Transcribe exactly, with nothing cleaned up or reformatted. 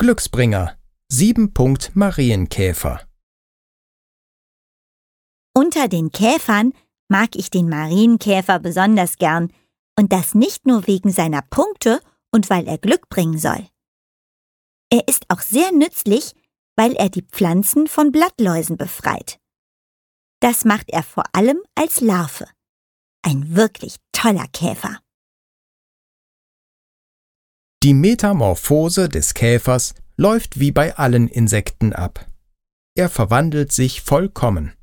Glücksbringer, sieben Punkt Marienkäfer. Unter den Käfern mag ich den Marienkäfer besonders gern, und das nicht nur wegen seiner Punkte und weil er Glück bringen soll. Er ist auch sehr nützlich, weil er die Pflanzen von Blattläusen befreit. Das macht er vor allem als Larve. Ein wirklich toller Käfer. Die Metamorphose des Käfers läuft wie bei allen Insekten ab. Er verwandelt sich vollkommen.